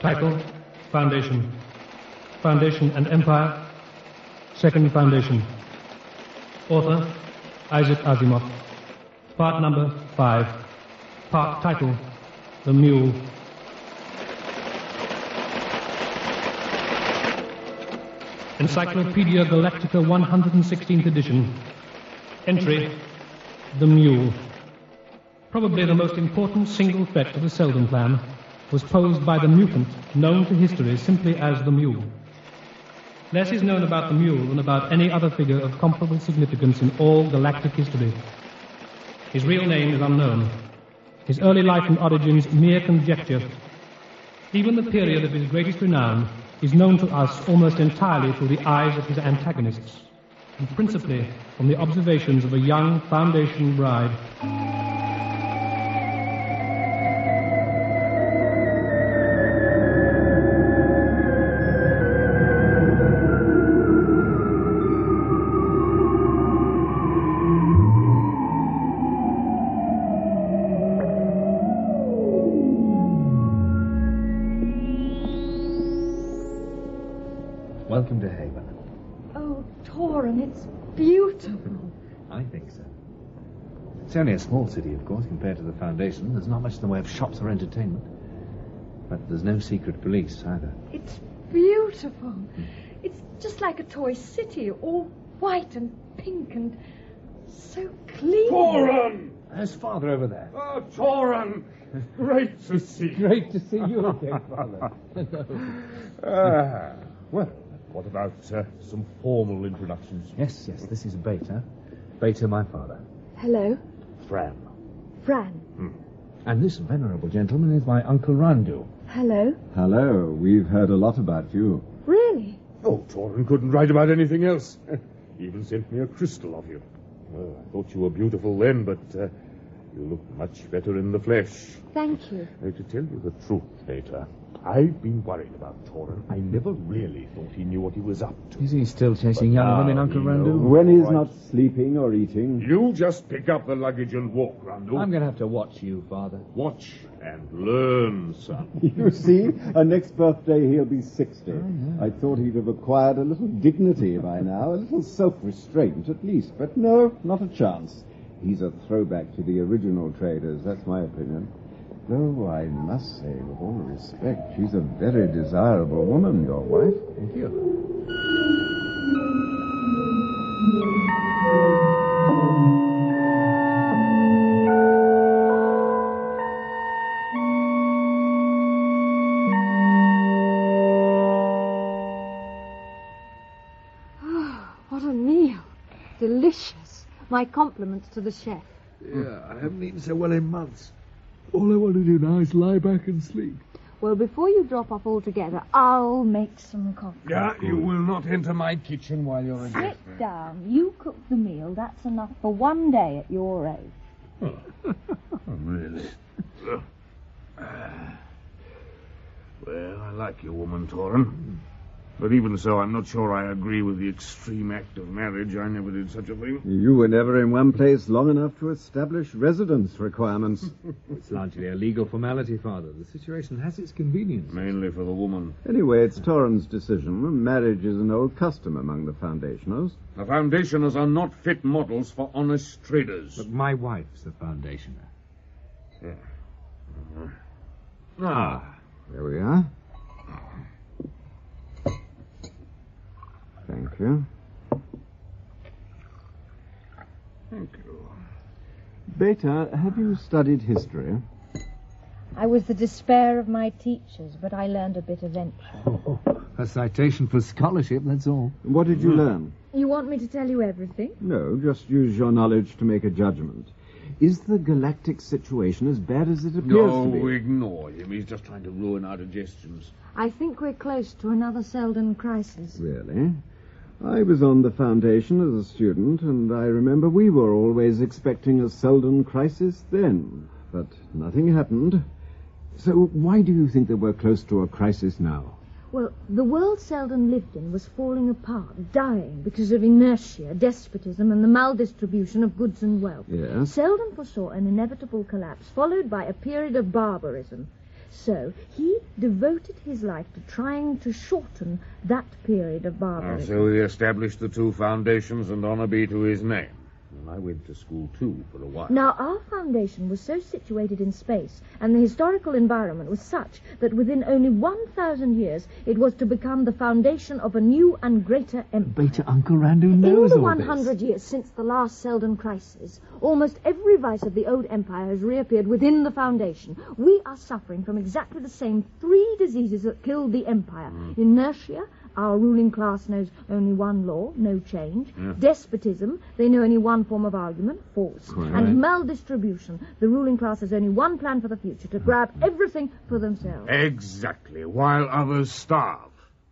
Title, Foundation. Foundation and Empire, Second Foundation. Author, Isaac Asimov. Part number 5. Part title, The Mule. Encyclopedia Galactica 116th edition. Entry, The Mule. Probably the most important single threat to the Selden Plan was posed by the mutant known to history simply as the Mule. Less is known about the Mule than about any other figure of comparable significance in all galactic history. His real name is unknown. His early life and origins mere conjecture. Even the period of his greatest renown is known to us almost entirely through the eyes of his antagonists, and principally from the observations of a young Foundation bride. Welcome to Haven. Oh, Torin, it's beautiful. I think so. It's only a small city, of course, compared to the Foundation. There's not much in the way of shops or entertainment. But there's no secret police, either. It's beautiful. It's just like a toy city, all white and pink and so clean. Torin! There's Father over there. Oh, Torin! Great to see you. Great to see you again, Father. Well, what about some formal introductions? Yes, this is Beta. Beta, my father. Hello, Fran. Fran. And this venerable gentleman is my Uncle Randu. Hello. Hello. We've heard a lot about you. Really? Oh, Torin couldn't write about anything else. Even sent me a crystal of you. Well, I thought you were beautiful then, but you look much better in the flesh. Thank you. To tell you the truth, Beta, I've been worried about Torin. I never really thought he knew what he was up to. Is he still chasing young women, Uncle Randu? When he's not sleeping or eating. You just pick up the luggage and walk, Randu. I'm going to have to watch you, Father. Watch and learn, son. You see, next birthday he'll be 60. I thought he'd have acquired a little dignity by now, a little self-restraint at least. But no, not a chance. He's a throwback to the original traders, that's my opinion. Though I must say, with all respect, she's a very desirable woman, your wife. Thank you. Oh, what a meal. Delicious. My compliments to the chef. Yeah, I haven't eaten so well in months. All I want to do now is lie back and sleep. Well, before you drop off altogether, I'll make some coffee. Yeah, you will not enter my kitchen while you're in bed. Sit down. You cook the meal. That's enough for one day at your age. Really? Well, I like your woman, Torin. But even so, I'm not sure I agree with the extreme act of marriage. I never did such a thing. You were never in one place long enough to establish residence requirements. It's largely a legal formality, Father. The situation has its convenience. Mainly for the woman. Anyway, it's Torin's decision. Marriage is an old custom among the Foundationers. The Foundationers are not fit models for honest traders. But my wife's a Foundationer. Yeah. There we are. Thank you. Thank you. Beta, have you studied history? I was the despair of my teachers, but I learned a bit eventually. A citation for scholarship, that's all. What did you learn? You want me to tell you everything? No, just use your knowledge to make a judgment. Is the galactic situation as bad as it appears to be? No, ignore him. He's just trying to ruin our digestions. I think we're close to another Selden crisis. Really? I was on the Foundation as a student, and I remember we were always expecting a Selden crisis then. But nothing happened. So why do you think that we're close to a crisis now? Well, the world Selden lived in was falling apart, dying because of inertia, despotism, and the maldistribution of goods and wealth. Yes? Selden foresaw an inevitable collapse, followed by a period of barbarism. So he devoted his life to trying to shorten that period of barbarism. So he established the two foundations, and honor be to his name. And I went to school, too, for a while. Now, our foundation was so situated in space, and the historical environment was such that within only 1,000 years it was to become the foundation of a new and greater empire. Beta Uncle Randu knows In the all this. 100 years since the last Seldon crisis, almost every vice of the old empire has reappeared within the foundation. We are suffering from exactly the same 3 diseases that killed the empire. Inertia. Our ruling class knows only one law, no change. Yeah. Despotism, they know only one form of argument, force. Quite And right. maldistribution, the ruling class has only one plan for the future, to grab everything for themselves. Exactly, while others starve.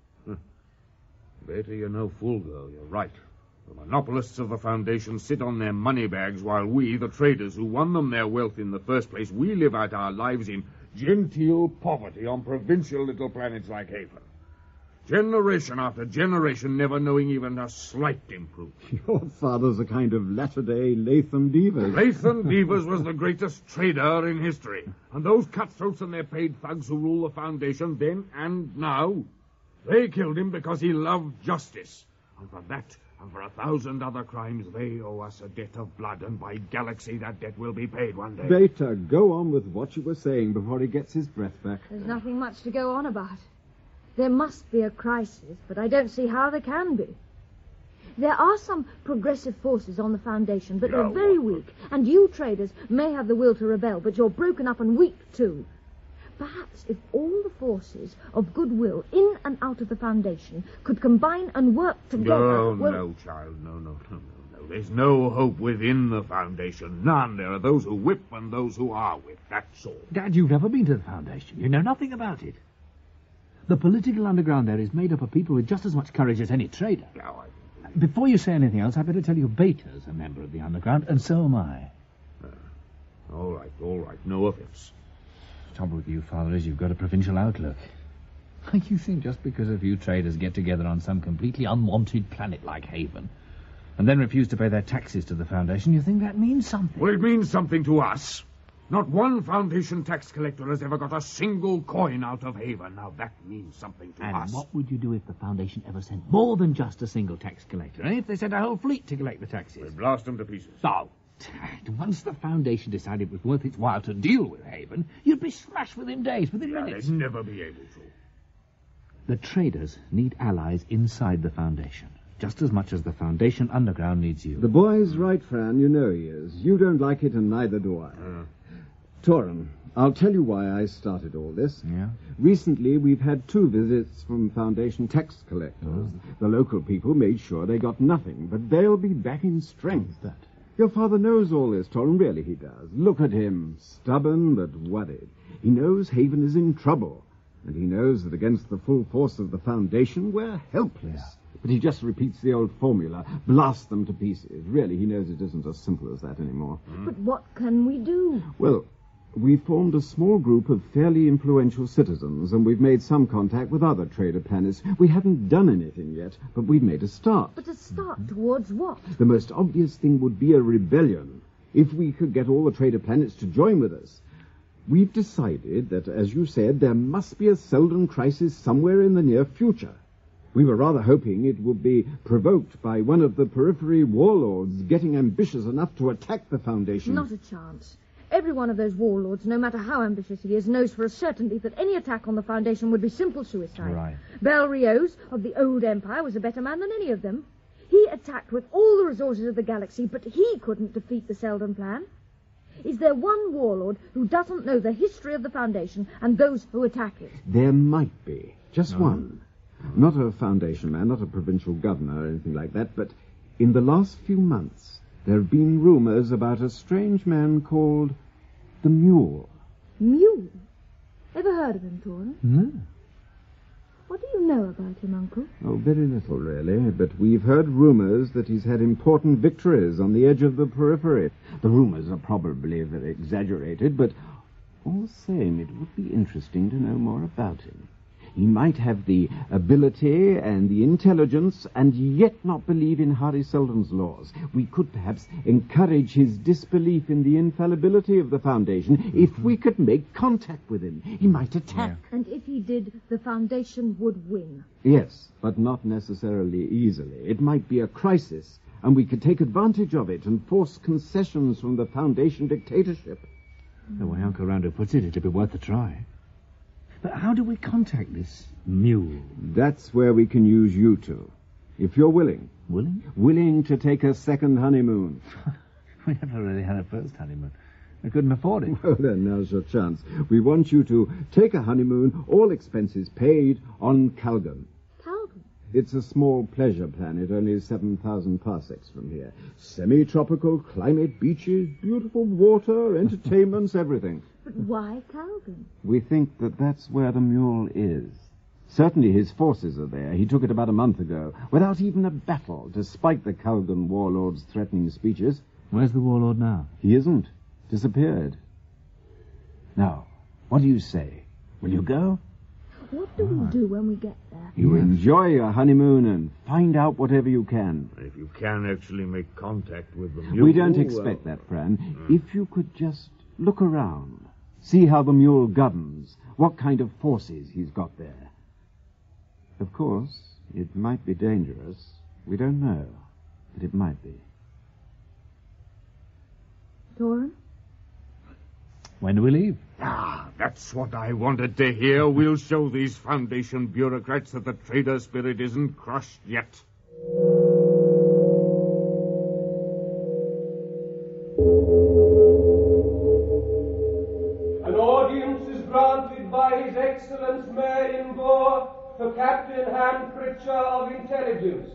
Beta, you're no fool, girl. You're right. The monopolists of the Foundation sit on their money bags while we, the traders who won them their wealth in the first place, we live out our lives in genteel poverty on provincial little planets like Haven. Generation after generation never knowing even a slight improvement. Your father's a kind of latter-day Latham Devers. Latham Devers was the greatest trader in history. And those cutthroats and their paid thugs who rule the Foundation then and now, they killed him because he loved justice. And for that, and for 1,000 other crimes, they owe us a debt of blood, and by galaxy, that debt will be paid one day. Beta, go on with what you were saying before he gets his breath back. There's nothing much to go on about. There must be a crisis, but I don't see how there can be. There are some progressive forces on the Foundation, but they're very weak, and you traders may have the will to rebel, but you're broken up and weak too. Perhaps if all the forces of goodwill in and out of the Foundation could combine and work together... No, child, no. There's no hope within the Foundation. None. There are those who whip and those who are whipped. That's all. Dad, you've never been to the Foundation. You know nothing about it. The political underground there is made up of people with just as much courage as any trader. Now, Before you say anything else, I better tell you Beta's a member of the underground, and so am I. all right. No offense. The trouble with you, Father, is you've got a provincial outlook. You think just because a few traders get together on some completely unwanted planet like Haven, and then refuse to pay their taxes to the Foundation, you think that means something? Well, it means something to us. Not one Foundation tax collector has ever got a single coin out of Haven. Now, that means something to us. And what would you do if the Foundation ever sent more than just a single tax collector? And if they sent a whole fleet to collect the taxes? We'll blast them to pieces. Oh, once the Foundation decided it was worth its while to deal with Haven, you'd be smashed within days, within minutes. They'd never be able to. The traders need allies inside the Foundation, just as much as the Foundation underground needs you. The boy's right, Fran. You know he is. You don't like it, and neither do I. Torin, I'll tell you why I started all this. Yeah? Recently, we've had 2 visits from Foundation tax collectors. The local people made sure they got nothing, but they'll be back in strength. That. Your father knows all this, Torin. Really, he does. Look at him. Stubborn, but worried. He knows Haven is in trouble. And he knows that against the full force of the Foundation, we're helpless. Yeah. But he just repeats the old formula. Blast them to pieces. Really, he knows it isn't as simple as that anymore. But what can we do? Well, we formed a small group of fairly influential citizens, and we've made some contact with other trader planets. We haven't done anything yet, but we've made a start. But a start towards what? The most obvious thing would be a rebellion, if we could get all the trader planets to join with us. We've decided that, as you said, there must be a Seldon crisis somewhere in the near future. We were rather hoping it would be provoked by one of the periphery warlords getting ambitious enough to attack the Foundation. Not a chance. Every one of those warlords, no matter how ambitious he is, knows for a certainty that any attack on the Foundation would be simple suicide. Right. Bel Rios of the old Empire was a better man than any of them. He attacked with all the resources of the galaxy, but he couldn't defeat the Seldon plan. Is there one warlord who doesn't know the history of the Foundation and those who attack it? There might be. Just one. Not a Foundation man, not a provincial governor or anything like that, but in the last few months there have been rumors about a strange man called the Mule. Mule? Ever heard of him, Torin? No. What do you know about him, Uncle? Oh, very little, really, but we've heard rumors that he's had important victories on the edge of the periphery. The rumors are probably very exaggerated, but all the same, it would be interesting to know more about him. He might have the ability and the intelligence and yet not believe in Harry Seldon's laws. We could perhaps encourage his disbelief in the infallibility of the Foundation if we could make contact with him. He might attack. Yeah. And if he did, the Foundation would win. Yes, but not necessarily easily. It might be a crisis, and we could take advantage of it and force concessions from the Foundation dictatorship. The way Uncle Rando puts it, it'd be worth a try. But how do we contact this mule? That's where we can use you two. If you're willing. Willing? Willing to take a second honeymoon. We never really had a first honeymoon. We couldn't afford it. Well, then, now's your chance. We want you to take a honeymoon, all expenses paid, on Calgon. Calgon? It's a small pleasure planet, only 7,000 parsecs from here. Semi-tropical climate, beaches, beautiful water, entertainments, everything. But why Calgon? We think that that's where the mule is. Certainly his forces are there. He took it about a month ago, without even a battle, despite the Calgon warlord's threatening speeches. Where's the warlord now? He isn't. Disappeared. Now, what do you say? Will you go? What do we do when we get there? You enjoy your honeymoon and find out whatever you can. If you can actually make contact with the mule... We don't expect that, Fran. If you could just look around, see how the mule governs, what kind of forces he's got there. Of course, it might be dangerous. We don't know, but it might be. Torin? When do we leave? Ah, that's what I wanted to hear. We'll show these Foundation bureaucrats that the trader spirit isn't crushed yet. An audience is granted by His Excellence Mayor Imgur to Captain Han Pritchard of Intelligence.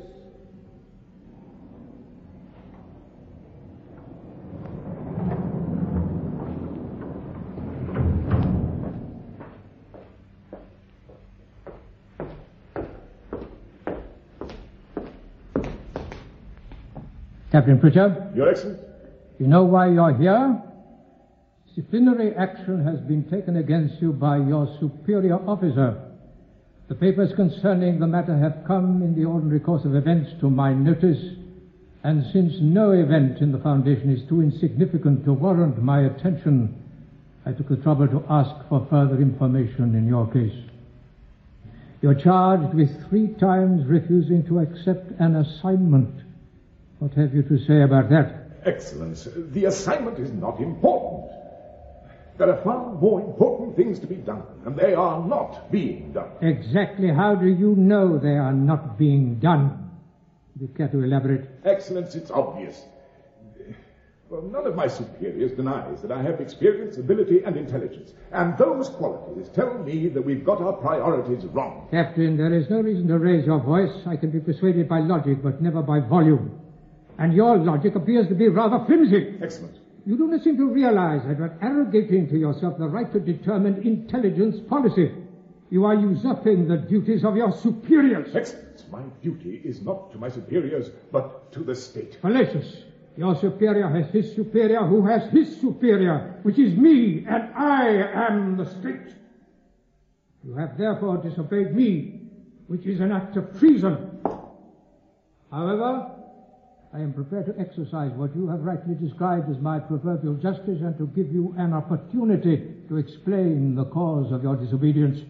Captain Pritchard? Your Excellency? You know why you're here? Disciplinary action has been taken against you by your superior officer. The papers concerning the matter have come in the ordinary course of events to my notice, and since no event in the Foundation is too insignificant to warrant my attention, I took the trouble to ask for further information in your case. You're charged with 3 times refusing to accept an assignment. What have you to say about that? Excellence, the assignment is not important. There are far more important things to be done, and they are not being done. Exactly how do you know they are not being done? Do you care to elaborate? Excellence, it's obvious. Well, none of my superiors denies that I have experience, ability, and intelligence. And those qualities tell me that we've got our priorities wrong. Captain, there is no reason to raise your voice. I can be persuaded by logic, but never by volume. And your logic appears to be rather flimsy. Excellent. You do not seem to realize that you're arrogating to yourself the right to determine intelligence policy. You are usurping the duties of your superiors. Excellence, my duty is not to my superiors, but to the state. Fallacious. Your superior has his superior, who has his superior, which is me, and I am the state. You have therefore disobeyed me, which is an act of treason. However, I am prepared to exercise what you have rightly described as my proverbial justice and to give you an opportunity to explain the cause of your disobedience.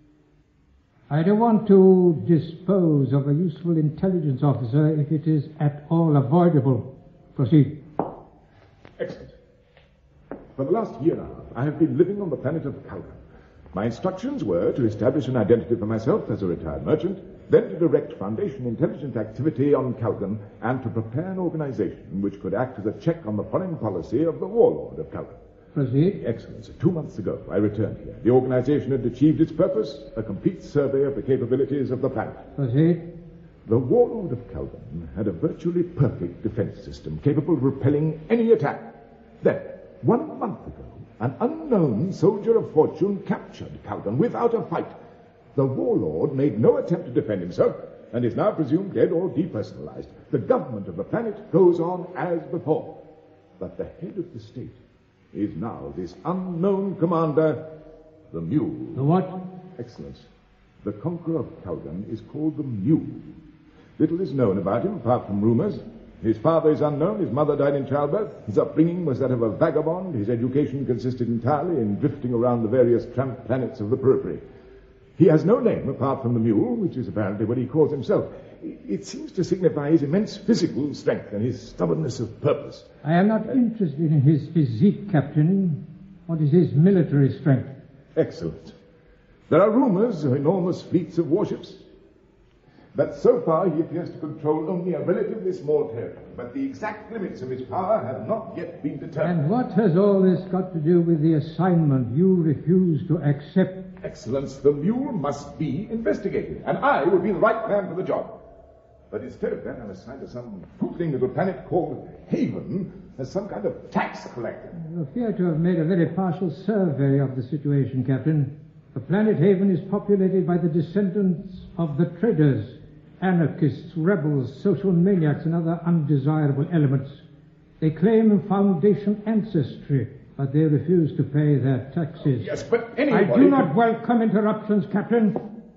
I don't want to dispose of a useful intelligence officer if it is at all avoidable. Proceed. Excellent. For the last year and a half, I have been living on the planet of Calgon. My instructions were to establish an identity for myself as a retired merchant, then to direct Foundation intelligence activity on Calgon, and to prepare an organization which could act as a check on the foreign policy of the warlord of Calgon. Proceed. Excellency, 2 months ago, I returned here. The organization had achieved its purpose, a complete survey of the capabilities of the planet. Proceed. The warlord of Calgon had a virtually perfect defense system, capable of repelling any attack. Then, 1 month ago, an unknown soldier of fortune captured Calgon without a fight. The warlord made no attempt to defend himself, and is now presumed dead or depersonalized. The government of the planet goes on as before. But the head of the state is now this unknown commander, the Mule. The what? Excellence. The conqueror of Calgon is called the Mule. Little is known about him, apart from rumors. His father is unknown, his mother died in childbirth, his upbringing was that of a vagabond, his education consisted entirely in drifting around the various tramp planets of the periphery. He has no name apart from the Mule, which is apparently what he calls himself. It seems to signify his immense physical strength and his stubbornness of purpose. I am not interested in his physique, Captain. What is his military strength? Excellent. There are rumors of enormous fleets of warships. But so far he appears to control only a relatively small territory. But the exact limits of his power have not yet been determined. And what has all this got to do with the assignment you refuse to accept? Excellence, the Mule must be investigated, and I would be the right man for the job. But instead of that, I'm assigned to some footling little planet called Haven as some kind of tax collector. You appear to have made a very partial survey of the situation, Captain. The planet Haven is populated by the descendants of the traders, anarchists, rebels, social maniacs, and other undesirable elements. They claim a Foundation ancestry, but they refuse to pay their taxes. Yes, but anybody... I do not welcome interruptions, Captain.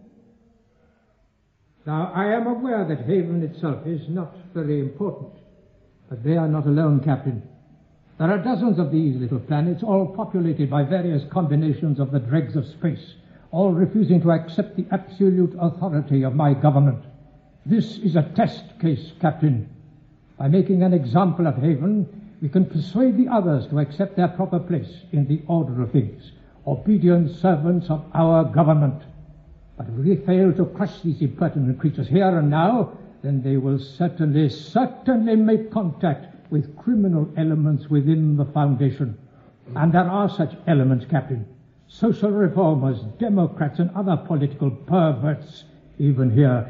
Now, I am aware that Haven itself is not very important, but they are not alone, Captain. There are dozens of these little planets, all populated by various combinations of the dregs of space, all refusing to accept the absolute authority of my government. This is a test case, Captain. By making an example of Haven, we can persuade the others to accept their proper place in the order of things, obedient servants of our government. But if we fail to crush these impertinent creatures here and now, then they will certainly make contact with criminal elements within the Foundation. And there are such elements, Captain. Social reformers, Democrats, and other political perverts, even here.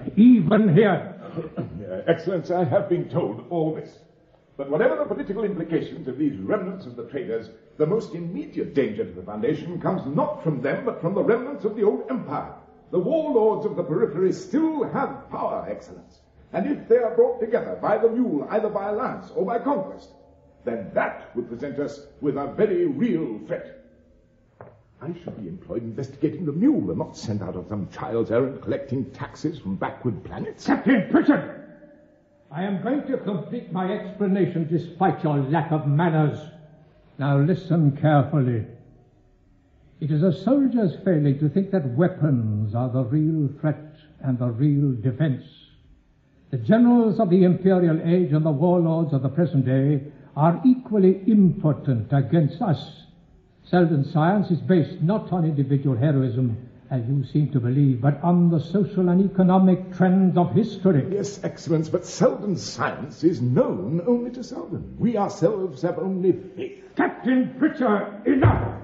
Excellence, I have been told all this. But whatever the political implications of these remnants of the traders, the most immediate danger to the Foundation comes not from them, but from the remnants of the old empire. The warlords of the periphery still have power, Excellence. And if they are brought together by the Mule, either by alliance or by conquest, then that would present us with a very real threat. I should be employed investigating the Mule and not sent out on some child's errand collecting taxes from backward planets. Captain Pritchard! I am going to complete my explanation despite your lack of manners. Now listen carefully. It is a soldier's failing to think that weapons are the real threat and the real defense. The generals of the imperial age and the warlords of the present day are equally impotent against us. Selden science is based not on individual heroism, as you seem to believe, but on the social and economic trends of history. Yes, Excellence, but Selden science is known only to Selden. We ourselves have only faith. Captain Pritchard, enough!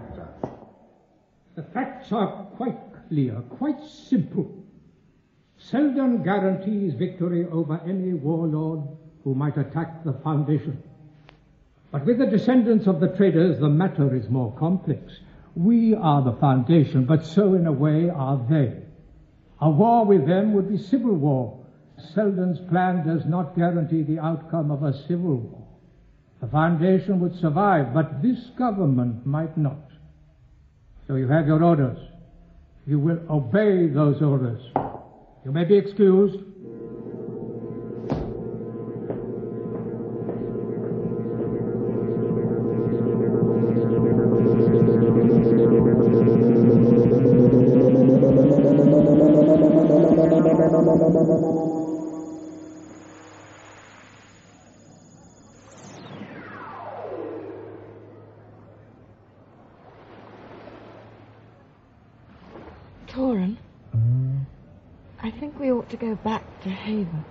The facts are quite clear, quite simple. Selden guarantees victory over any warlord who might attack the Foundation. But with the descendants of the traders, the matter is more complex. We are the Foundation, but so in a way are they. A war with them would be civil war. Selden's plan does not guarantee the outcome of a civil war. The Foundation would survive, but this government might not. So you have your orders. You will obey those orders. You may be excused. Torin, I think we ought to go back to Haven.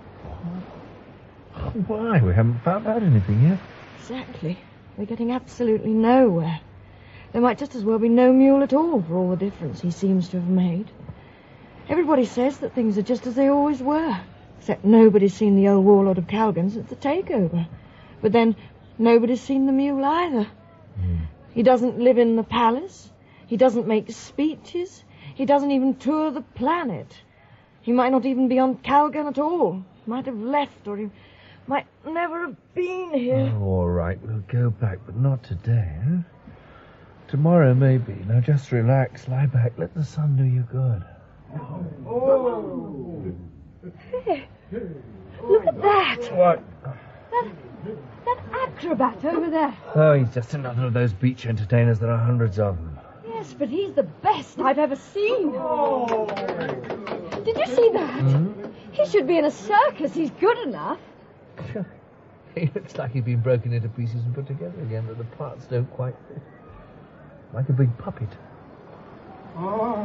Why? We haven't found out anything yet. Exactly. We're getting absolutely nowhere. There might just as well be no Mule at all, for all the difference he seems to have made. Everybody says that things are just as they always were, except nobody's seen the old warlord of Calgon since the takeover. But then nobody's seen the Mule either. He doesn't live in the palace. He doesn't make speeches. He doesn't even tour the planet. He might not even be on Calgon at all. He might have left, or he might never have been here. Oh, all right, we'll go back, but not today, huh? Tomorrow, maybe. Now, just relax, lie back, let the sun do you good. Hey, look at that. What? That acrobat over there. Oh, he's just another of those beach entertainers. There are hundreds of them. Yes, but he's the best I've ever seen. Did you see that? He should be in a circus. He's good enough. He looks like he'd been broken into pieces and put together again, but the parts don't quite fit. Like a big puppet. Oh,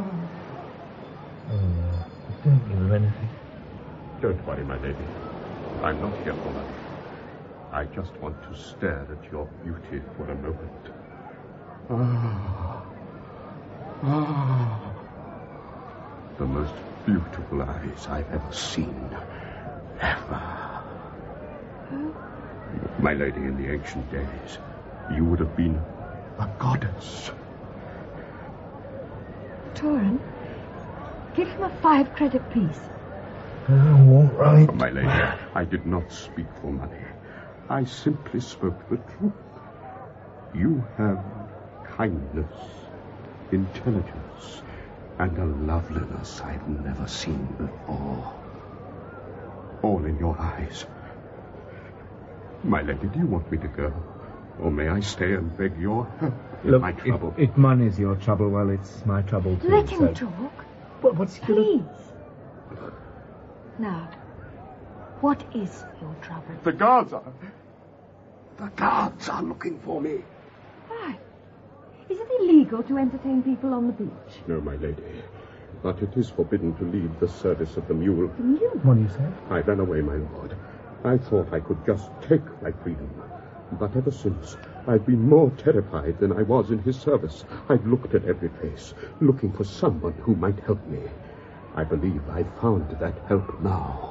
don't give him anything. Don't worry, my lady. I'm not here for money. I just want to stare at your beauty for a moment. The most beautiful eyes I've ever seen. Ever. My lady, in the ancient days, you would have been a goddess. Torin, give him a 5-credit piece. All right. My lady, I did not speak for money. I simply spoke the truth. You have kindness, intelligence, and a loveliness I've never seen before. All in your eyes. My lady, do you want me to go? Or may I stay and beg your help in my trouble? If money's your trouble, well, it's my trouble too. Let him talk. What's he Please. Now, what is your trouble? The guards are looking for me. Why? Is it illegal to entertain people on the beach? No, my lady. But it is forbidden to leave the service of the mule. The mule? What do you say? I ran away, my lord. I thought I could just take my freedom. But ever since, I've been more terrified than I was in his service. I've looked at every place, looking for someone who might help me. I believe I've found that help now.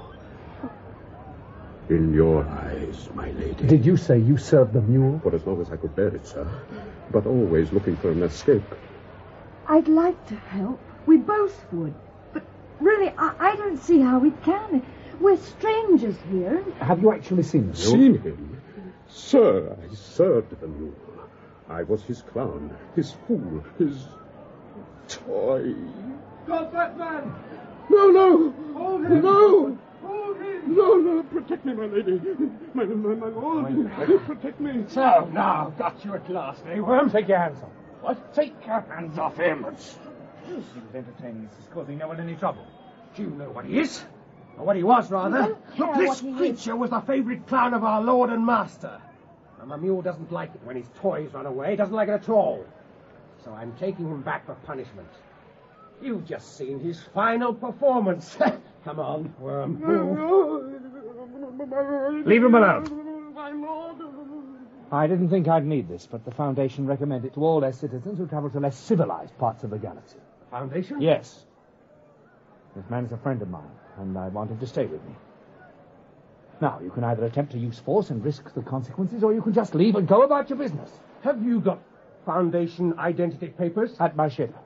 In your eyes, my lady. Did you say you served the mule? For as long as I could bear it, sir. But always looking for an escape. I'd like to help. We both would. But really, I don't see how we can. We're strangers here. Have you actually seen the mule? Seen him? Sir, I served the mule. I was his clown, his fool, his toy. Stop that man! No! Hold him! No! Hold him! No, protect me, my lady. My lord, protect me. So, now, got you at last, eh, Worm? Take your hands off. What? Take your hands off him. He was entertaining us causing no one any trouble. Do you know what he is? Or what he was, rather? Look, this creature was the favourite clown of our lord and master. And the mule doesn't like it when his toys run away. He doesn't like it at all. So I'm taking him back for punishment. You've just seen his final performance. Come on, Worm. Leave him alone. I didn't think I'd need this, but the Foundation recommend it to all their citizens who travel to less civilized parts of the galaxy. Foundation? Yes. This man is a friend of mine, and I want him to stay with me. Now, you can either attempt to use force and risk the consequences, or you can just leave and go about your business. Have you got Foundation identity papers? At my ship.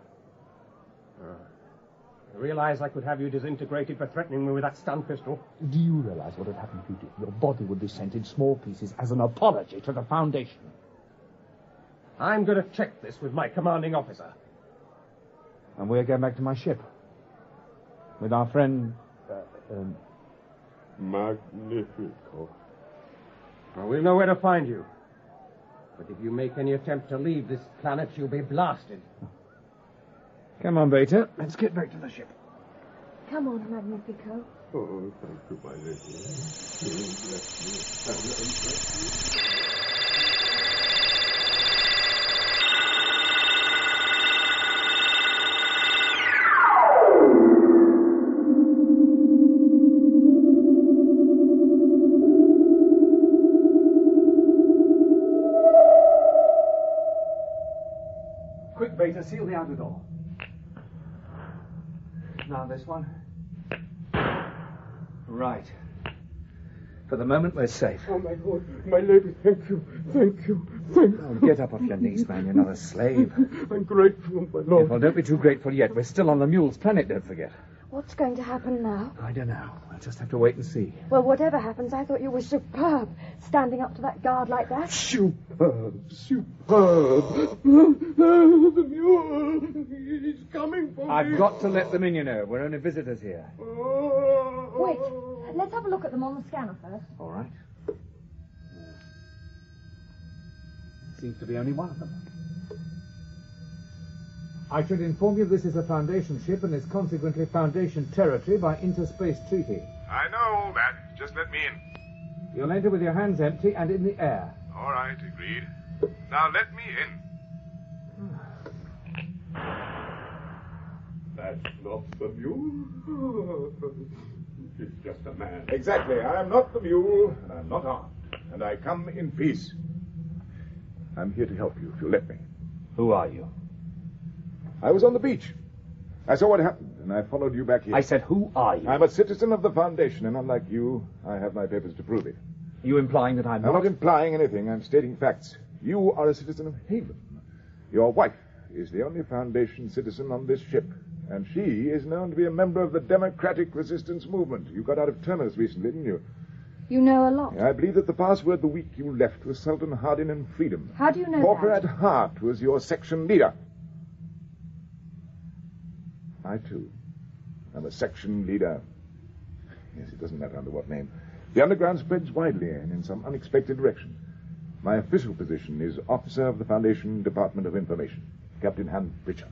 I realize I could have you disintegrated for threatening me with that stun pistol. Do you realize what would happen if you did? Your body would be sent in small pieces as an apology to the Foundation. I'm going to check this with my commanding officer. And we're going back to my ship. With our friend... Magnifico. Well, we'll know where to find you. But if you make any attempt to leave this planet, you'll be blasted. Come on, Beta. Let's get back to the ship. Come on, Magnifico. Oh, thank you, my lady. Bless you. Quick, Beta, seal the outer door. Now this one. Right. For the moment, we're safe. Oh, my lord, my lady, thank you. Oh, get up off your knees, man. You're not a slave. I'm grateful, my lord. Yes, well, don't be too grateful yet. We're still on the mule's planet, don't forget. What's going to happen now? I don't know. I'll just have to wait and see. Well, whatever happens, I thought you were superb, standing up to that guard like that. Superb, superb. The mule, he's coming for me. I've got to let them in, you know. We're only visitors here. Wait, let's have a look at them on the scanner first. All right. Seems to be only one of them. I should inform you this is a Foundation ship and is consequently Foundation territory by interspace treaty. I know all that. Just let me in. You'll enter with your hands empty and in the air. All right, agreed. Now let me in. That's not the mule. It's just a man. Exactly. I am not the mule, and I'm not armed. And I come in peace. I'm here to help you, if you'll let me. Who are you? I was on the beach. I saw what happened, and I followed you back here. I said, who are you? I'm a citizen of the Foundation, and unlike you, I have my papers to prove it. You implying that I'm I'm not implying anything. I'm stating facts. You are a citizen of Haven. Your wife is the only Foundation citizen on this ship, and she is known to be a member of the Democratic Resistance Movement. You got out of Terminus recently, didn't you? You know a lot. I believe that the password the week you left was Sultan Hardin and Freedom. How do you know Porker that? at Hart was your section leader. I, too, am a section leader. Yes, it doesn't matter under what name. The underground spreads widely and in some unexpected direction. My official position is Officer of the Foundation Department of Information, Captain Han Pritchard.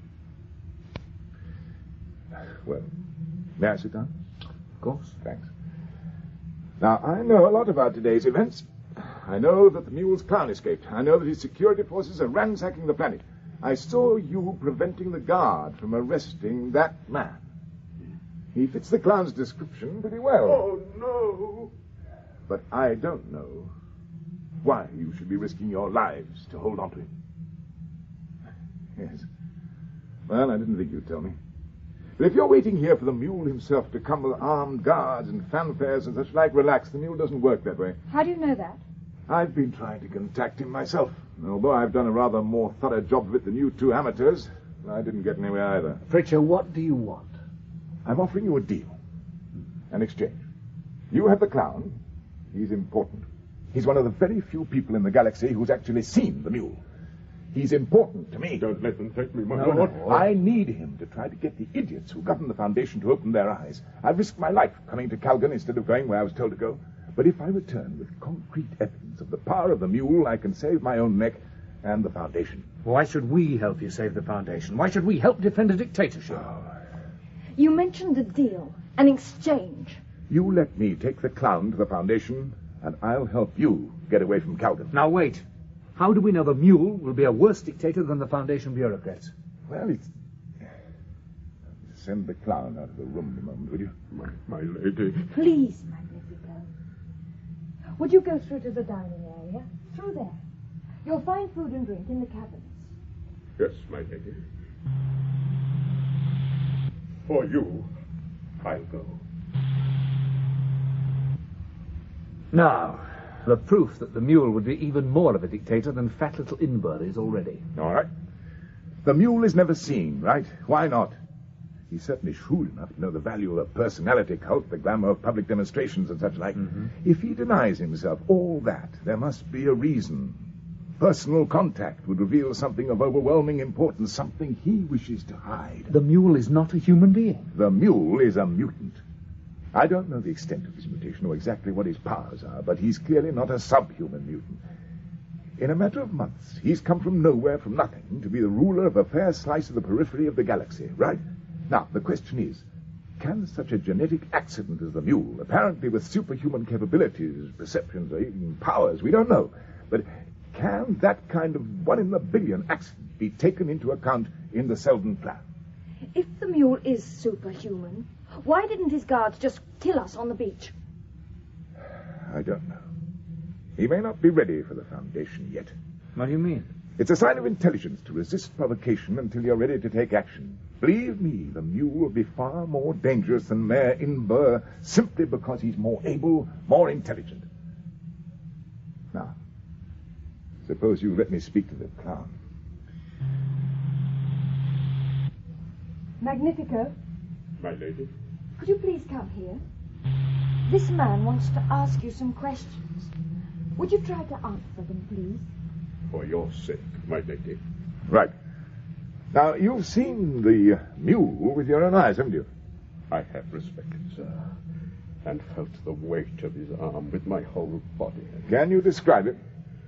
Well, may I sit down? Of course. Thanks. Now, I know a lot about today's events. I know that the mule's clown escaped. I know that his security forces are ransacking the planet. I saw you preventing the guard from arresting that man. He fits the clown's description pretty well. Oh, no. But I don't know why you should be risking your lives to hold on to him. Yes. Well, I didn't think you'd tell me. But if you're waiting here for the mule himself to come with armed guards and fanfares and such like, relax. The mule doesn't work that way. How do you know that? I've been trying to contact him myself. Although I've done a rather more thorough job of it than you two amateurs, I didn't get anywhere either. Pritchard, what do you want? I'm offering you a deal. An exchange. You have the clown. He's important. He's one of the very few people in the galaxy who's actually seen the mule. He's important to me. Don't let them take me, my No, lord. no. I need him to try to get the idiots who govern the Foundation to open their eyes. I've risked my life coming to Calgon instead of going where I was told to go. But if I return with concrete evidence of the power of the mule, I can save my own neck and the Foundation. Why should we help you save the Foundation? Why should we help defend a dictatorship? You mentioned a deal, an exchange. You let me take the clown to the Foundation, and I'll help you get away from Calgon. Now, wait. How do we know the mule will be a worse dictator than the Foundation bureaucrats? Well, it's... Send the clown out of the room a moment, would you? My lady. Please, Magnifico. Would you go through to the dining area? Through there. You'll find food and drink in the cabins. Yes, my lady. For you, I'll go. Now, the proof that the mule would be even more of a dictator than fat little Inver is already. All right. The mule is never seen, right? Why not? He's certainly shrewd enough to know the value of a personality cult, the glamour of public demonstrations and such like. Mm-hmm. If he denies himself all that, there must be a reason. Personal contact would reveal something of overwhelming importance, something he wishes to hide. The mule is not a human being. The mule is a mutant. I don't know the extent of his mutation or exactly what his powers are, but he's clearly not a subhuman mutant. In a matter of months, he's come from nowhere, from nothing, to be the ruler of a fair slice of the periphery of the galaxy, right? Now, the question is, can such a genetic accident as the mule, apparently with superhuman capabilities, perceptions, or even powers, we don't know, but can that kind of one-in-a-billion accident be taken into account in the Selden plan? If the mule is superhuman, why didn't his guards just kill us on the beach? I don't know. He may not be ready for the Foundation yet. What do you mean? It's a sign of intelligence to resist provocation until you're ready to take action. Believe me, the mule will be far more dangerous than Mayor Inver simply because he's more able, more intelligent. Now, suppose you let me speak to the clown. Magnifico. My lady. Could you please come here? This man wants to ask you some questions. Would you try to answer them, please? For your sake, my lady. Right. Now, you've seen the mule with your own eyes, haven't you? I have respected, sir, and felt the weight of his arm with my whole body. Can you describe it?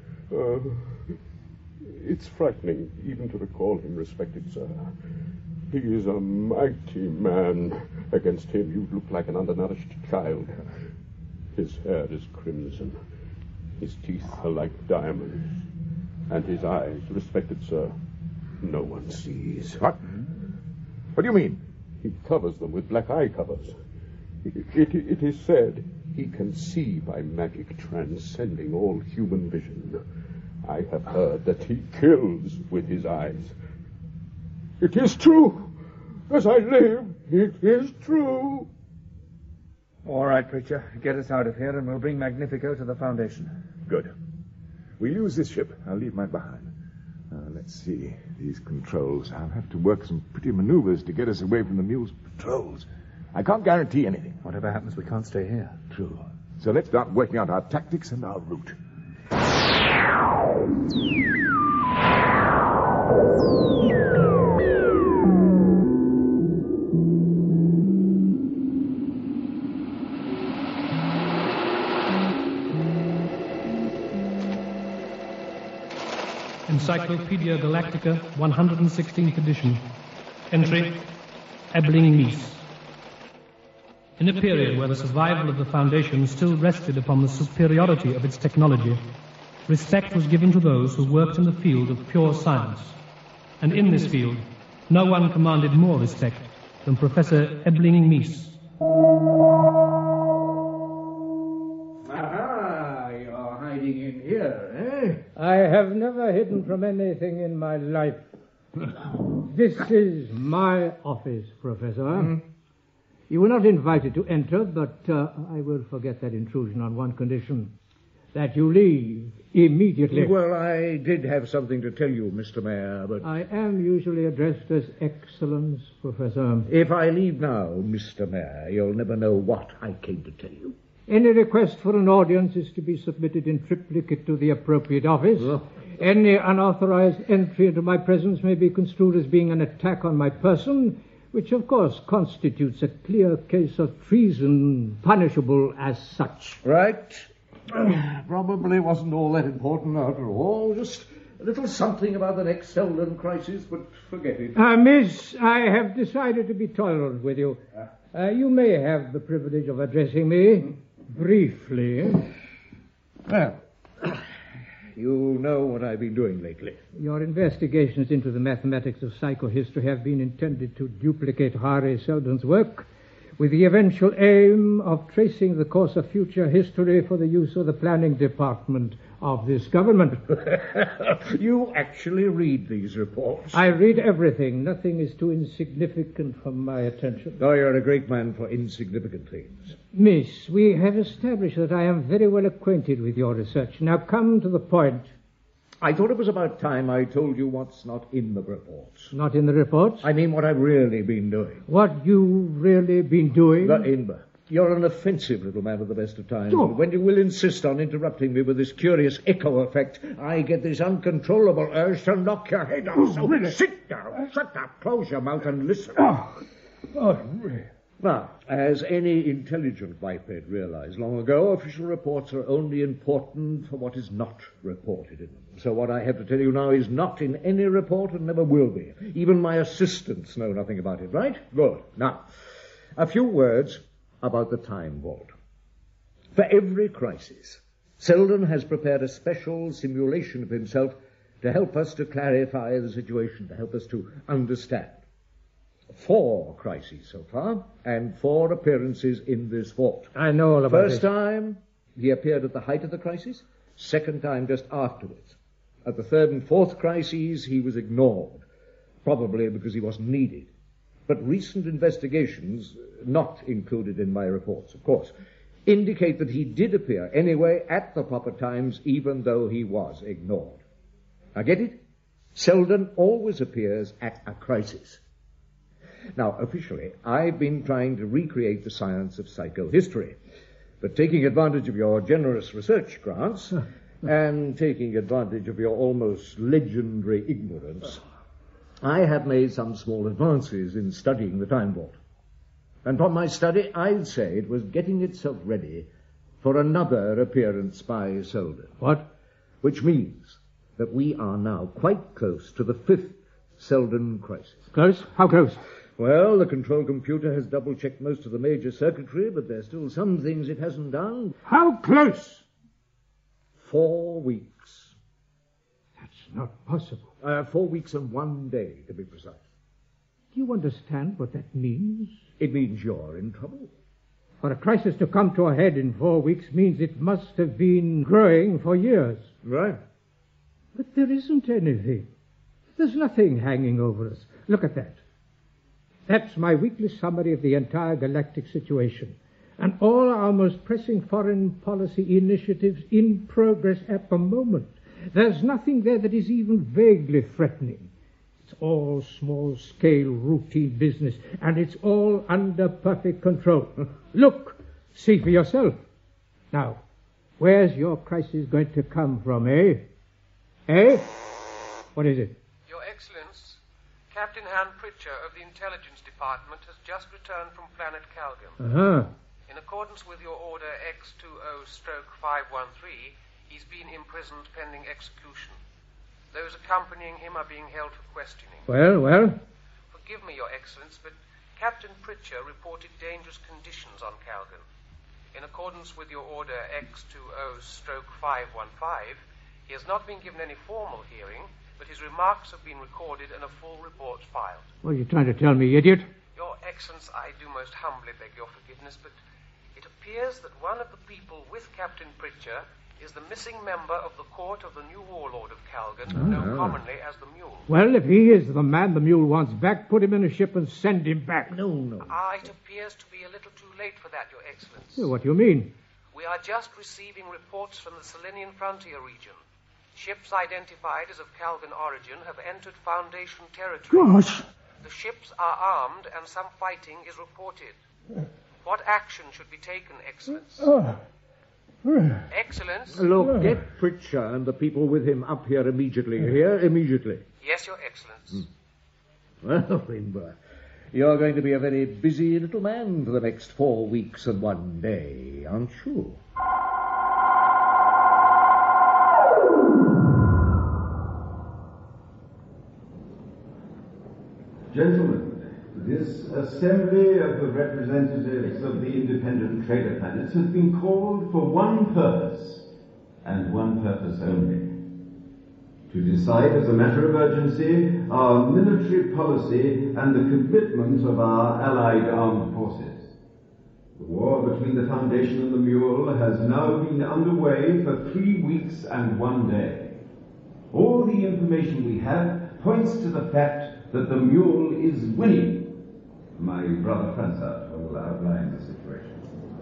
It's frightening even to recall him, respected sir. He is a mighty man. Against him you look like an undernourished child. His hair is crimson. His teeth are like diamonds. And his eyes, respected sir, no one sees. What? What do you mean? He covers them with black eye covers. It is said he can see by magic transcending all human vision. I have heard that he kills with his eyes. It is true. As I live, it is true. All right, preacher. Get us out of here and we'll bring Magnifico to the Foundation. Good. We'll use this ship. I'll leave mine behind. Let's see. These controls. I'll have to work some pretty maneuvers to get us away from the mule's patrols. I can't guarantee anything. Whatever happens, we can't stay here. True. So let's start working out our tactics and our route. Encyclopedia Galactica, 116th edition. Entry, Ebbling Meese. In a period where the survival of the Foundation still rested upon the superiority of its technology, respect was given to those who worked in the field of pure science. And in this field, no one commanded more respect than Professor Ebbling Meese. Aha, you're hiding in here, eh? I have never hidden from anything in my life. This is my office, Professor. You were not invited to enter, but I will forget that intrusion on one condition. That you leave immediately. Well, I did have something to tell you, Mr. Mayor, but... I am usually addressed as Excellence, Professor. If I leave now, Mr. Mayor, you'll never know what I came to tell you. Any request for an audience is to be submitted in triplicate to the appropriate office. Oh. Any unauthorized entry into my presence may be construed as being an attack on my person, which of course constitutes a clear case of treason, punishable as such. Right. Probably wasn't all that important after all. Just a little something about the next Selden crisis, but forget it. Miss, I have decided to be tolerant with you. You may have the privilege of addressing me briefly. Well, you know what I've been doing lately. Your investigations into the mathematics of psychohistory have been intended to duplicate Harry Selden's work, with the eventual aim of tracing the course of future history for the use of the planning department of this government. You actually read these reports? I read everything. Nothing is too insignificant for my attention. Oh, you're a great man for insignificant things. Miss, we have established that I am very well acquainted with your research. Now come to the point. I thought it was about time I told you what's not in the reports. Not in the reports? I mean what I've really been doing. What you've really been doing? Inver, you're an offensive little man at the best of times. Oh. But when you will insist on interrupting me with this curious echo effect, I get this uncontrollable urge to knock your head off. So really? Sit down, shut up, close your mouth and listen. Really? Now, as any intelligent biped realized long ago, official reports are only important for what is not reported in them. So what I have to tell you now is not in any report and never will be. Even my assistants know nothing about it, right? Good. Now, a few words about the time vault. For every crisis, Selden has prepared a special simulation of himself to help us to clarify the situation, to help us to understand. 4 crises so far, and 4 appearances in this vault. I know all about it. First time, he appeared at the height of the crisis. Second time, just afterwards. At the 3rd and 4th crises, he was ignored, probably because he wasn't needed. But recent investigations, not included in my reports, of course, indicate that he did appear anyway at the proper times, even though he was ignored. Now get it? Selden always appears at a crisis. Now, officially, I've been trying to recreate the science of psychohistory. But taking advantage of your generous research grants and taking advantage of your almost legendary ignorance, I have made some small advances in studying the Time Vault. And from my study, I'd say it was getting itself ready for another appearance by Selden. What? Which means that we are now quite close to the 5th Selden crisis. Close? How close? Well, the control computer has double-checked most of the major circuitry, but there's still some things it hasn't done. How close? 4 weeks. That's not possible. 4 weeks and 1 day, to be precise. Do you understand what that means? It means you're in trouble. For a crisis to come to a head in 4 weeks means it must have been growing for years. Right. But there isn't anything. There's nothing hanging over us. Look at that. That's my weekly summary of the entire galactic situation and all our most pressing foreign policy initiatives in progress at the moment. There's nothing there that is even vaguely threatening. It's all small-scale routine business, and it's all under perfect control. Look, see for yourself. Now, where's your crisis going to come from, eh? Eh? What is it? Your Excellence, Captain Han Pritchard of the Intelligence Department has just returned from planet Calgon. Uh-huh. In accordance with your order X20/513, he's been imprisoned pending execution. Those accompanying him are being held for questioning. Well? Forgive me, Your Excellence, but Captain Pritchard reported dangerous conditions on Calgon. In accordance with your order X20/515, he has not been given any formal hearing, but his remarks have been recorded and a full report filed. What are you trying to tell me, idiot? Your Excellence, I do most humbly beg your forgiveness, but it appears that one of the people with Captain Pritchard is the missing member of the court of the new warlord of Calgon, known commonly as the Mule. Well, if he is the man the Mule wants back, put him in a ship and send him back. No. It appears to be a little too late for that, Your Excellence. Well, what do you mean? We are just receiving reports from the Selenian frontier region. Ships identified as of Calgon origin have entered Foundation territory. Gosh! The ships are armed and some fighting is reported. What action should be taken, Excellence? Excellence? Look, get Pritchard and the people with him up here immediately. Here, immediately. Yes, Your Excellence. Well, Wimber, you're going to be a very busy little man for the next 4 weeks and 1 day, aren't you? Gentlemen, this assembly of the representatives of the independent trader planets has been called for one purpose, and one purpose only. To decide as a matter of urgency our military policy and the commitment of our allied armed forces. The war between the Foundation and the Mule has now been underway for 3 weeks and 1 day. All the information we have points to the fact that the Mule is winning. My brother Fransart will outline the situation.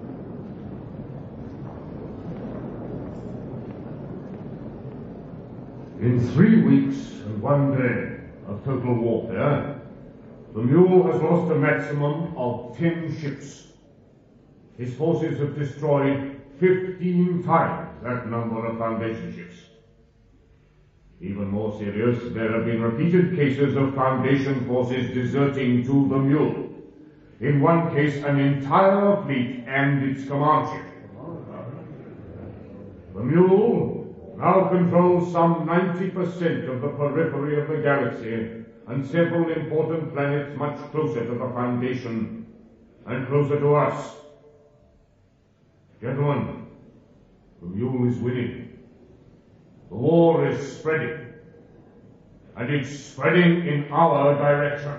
In 3 weeks and 1 day of total warfare, the Mule has lost a maximum of 10 ships. His forces have destroyed 15 times that number of Foundation ships. Even more serious, there have been repeated cases of Foundation forces deserting to the Mule. In one case, an entire fleet and its command ship. The Mule now controls some 90% of the periphery of the galaxy and several important planets much closer to the Foundation and closer to us. Gentlemen, the Mule is winning. The war is spreading, and it's spreading in our direction.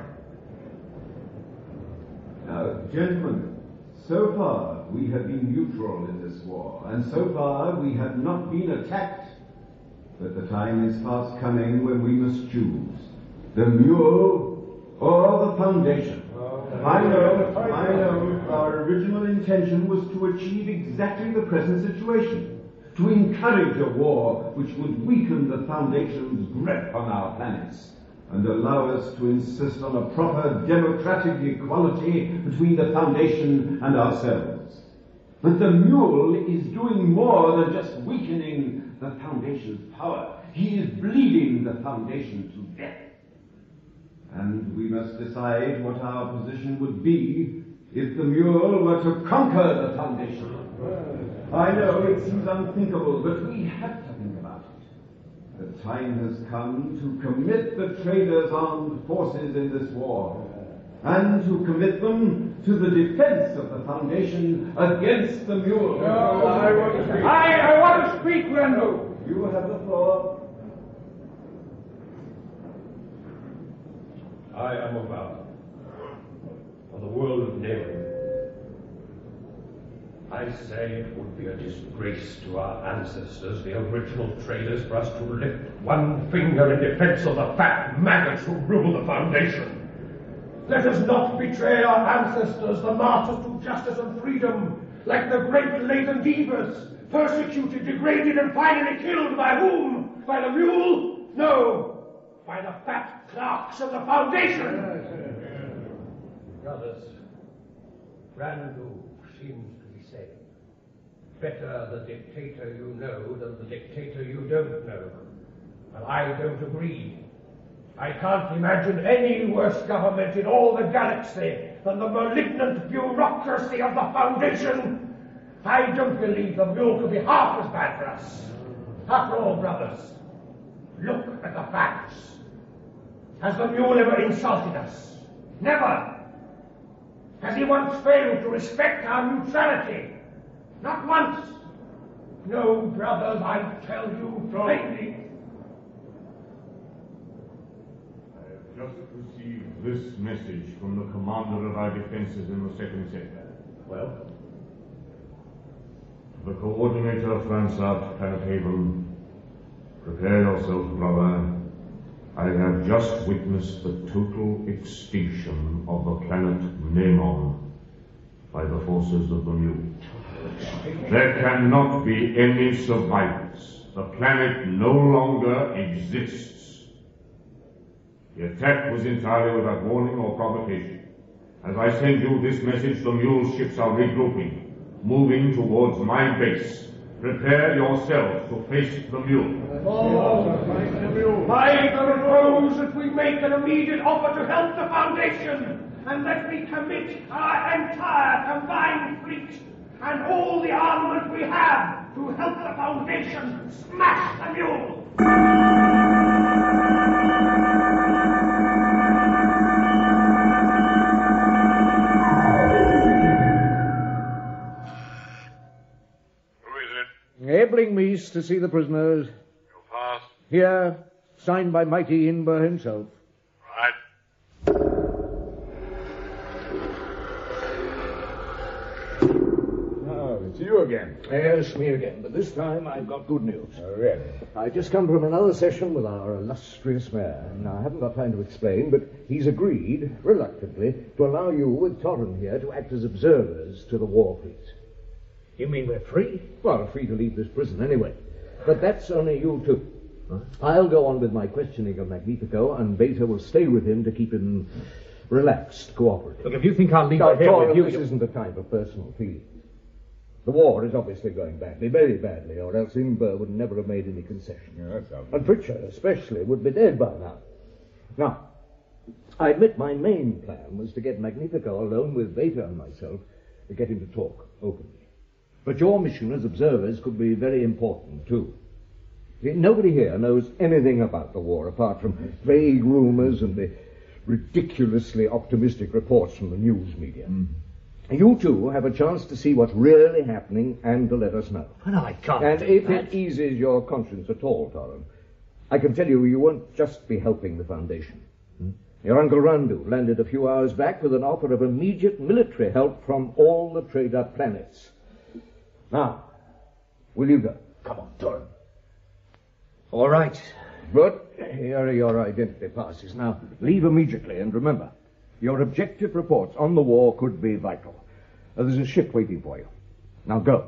Now, gentlemen, so far we have been neutral in this war, and so far we have not been attacked. But the time is fast coming when we must choose the Mule or the Foundation. I know, our original intention was to achieve exactly the present situation. To encourage a war which would weaken the Foundation's grip on our planets. and allow us to insist on a proper democratic equality between the Foundation and ourselves. But the mule is doing more than just weakening the Foundation's power. He is bleeding the Foundation to death. And we must decide what our position would be if the mule were to conquer the Foundation. I know it seems unthinkable, but we have to think about it. The time has come to commit the traders' armed forces in this war, and to commit them to the defense of the Foundation against the mule. I want to speak, Randall. You have the floor. I am a vow for the world of Nehru. I say it would be a disgrace to our ancestors, the original traders, for us to lift one finger in defense of the fat maggots who rule the Foundation. Let us not betray our ancestors, the martyrs to justice and freedom, like the great Leighton Devers, persecuted, degraded, and finally killed by whom? By the mule? No, by the fat clerks of the Foundation. Brothers, Randall seems to be saying, better the dictator you know than the dictator you don't know. Well, I don't agree. I can't imagine any worse government in all the galaxy than the malignant bureaucracy of the Foundation. I don't believe the mule could be half as bad for us. After all, brothers, look at the facts. Has the mule ever insulted us? Never. Has he once failed to respect our neutrality? Not once. No, brothers, I tell you plainly. I have just received this message from the commander of our defenses in the second sector. Well? The coordinator, Fransart, Planet Haven. Prepare yourself, brother. I have just witnessed the total extinction of the planet Nemon by the forces of the mule. There cannot be any survivors. The planet no longer exists. The attack was entirely without warning or provocation. As I send you this message, the mule ships are regrouping, moving towards my base. Prepare yourselves to face the mule. I propose that we make an immediate offer to help the Foundation, and that we commit our entire combined fleet and all the armament we have to help the Foundation smash the mule. Ebling Meese to see the prisoners. You pass. Here, signed by mighty Inber himself. Right. Oh, it's you again. Yes, me again, but this time I've got good news. Oh, really? I've just come from another session with our illustrious mayor. Now, I haven't got time to explain, but he's agreed, reluctantly, to allow you with Torren here to act as observers to the war fleet. You mean we're free? Well, free to leave this prison anyway. But that's only you two. Huh? I'll go on with my questioning of Magnifico, and Beta will stay with him to keep him relaxed, cooperative. Look, if you think I'll leave her here with you... This isn't the time for personal feelings. The war is obviously going badly, very badly, or else Imber would never have made any concession. Yeah, that's obvious. And Pritchard, especially, would be dead by now. Now, I admit my main plan was to get Magnifico alone with Beta and myself to get him to talk openly. But your mission as observers could be very important, too. See, nobody here knows anything about the war, apart from vague rumors and the ridiculously optimistic reports from the news media. You two have a chance to see what's really happening and to let us know. But I can't And do if that. it eases your conscience at all, Torren, I can tell you you won't just be helping the Foundation. Your Uncle Randu landed a few hours back with an offer of immediate military help from all the trader planets. Now, will you go? Come on, Torren. All right. Good. Here are your identity passes. Now, leave immediately, and remember, your objective reports on the war could be vital. There's a ship waiting for you. Now go.